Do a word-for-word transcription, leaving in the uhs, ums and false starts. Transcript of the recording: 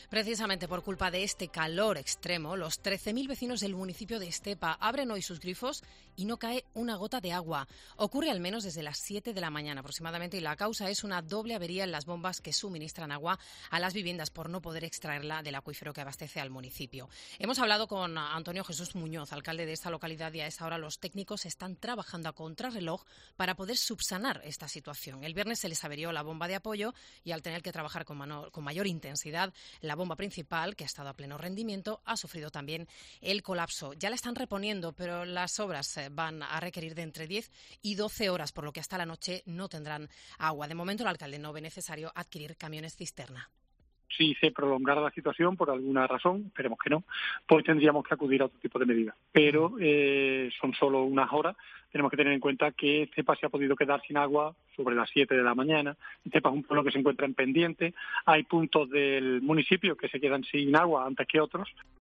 Precisamente por culpa de este calor extremo, los trece mil vecinos del municipio de Estepa abren hoy sus grifos y no cae una gota de agua. Ocurre al menos desde las siete de la mañana aproximadamente y la causa es una doble avería en las bombas que suministran agua a las viviendas por no poder extraerla del acuífero que abastece al municipio. Hemos hablado con Antonio Jesús Muñoz, alcalde de esta localidad, y a esa hora los técnicos están trabajando a contrarreloj para poder subsanar esta situación. El viernes se les averió la bomba de apoyo y al tener que trabajar con, mano, con mayor intensidad, la bomba principal, que ha estado a pleno rendimiento, ha sufrido también el colapso. Ya la están reponiendo, pero las obras van a requerir de entre diez y doce horas, por lo que hasta la noche no tendrán agua. De momento, el alcalde no ve necesario adquirir camiones cisterna. Si se prolongara la situación por alguna razón, esperemos que no, pues tendríamos que acudir a otro tipo de medidas. Pero eh, son solo unas horas. Tenemos que tener en cuenta que Estepa se ha podido quedar sin agua sobre las siete de la mañana. Estepa es un pueblo que se encuentra en pendiente. Hay puntos del municipio que se quedan sin agua antes que otros.